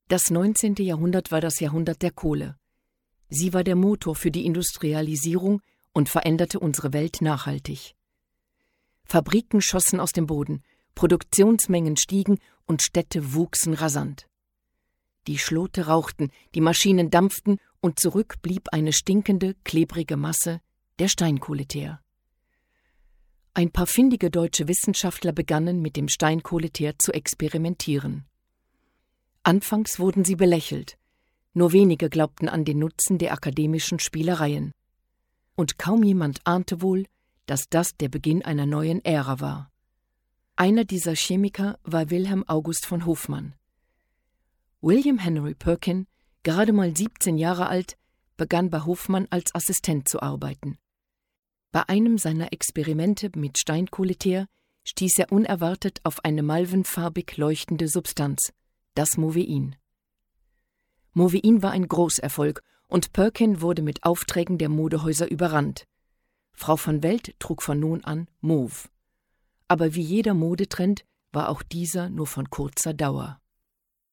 Das 19. Jahrhundert war das Jahrhundert der Kohle. Sie war der Motor für die Industrialisierung und veränderte unsere Welt nachhaltig. Fabriken schossen aus dem Boden, Produktionsmengen stiegen und Städte wuchsen rasant. Die Schlote rauchten, die Maschinen dampften und zurück blieb eine stinkende, klebrige Masse, der Steinkohleteer. Ein paar findige deutsche Wissenschaftler begannen mit dem Steinkohleteer zu experimentieren. Anfangs wurden sie belächelt, nur wenige glaubten an den Nutzen der akademischen Spielereien. Und kaum jemand ahnte wohl, dass das der Beginn einer neuen Ära war. Einer dieser Chemiker war Wilhelm August von Hofmann. William Henry Perkin, gerade mal 17 Jahre alt, begann bei Hofmann als Assistent zu arbeiten. Bei einem seiner Experimente mit Steinkohleteer stieß er unerwartet auf eine malvenfarbig leuchtende Substanz, das Movein. Movein war ein Großerfolg und Perkin wurde mit Aufträgen der Modehäuser überrannt. Frau von Welt trug von nun an Mauve. Aber wie jeder Modetrend war auch dieser nur von kurzer Dauer.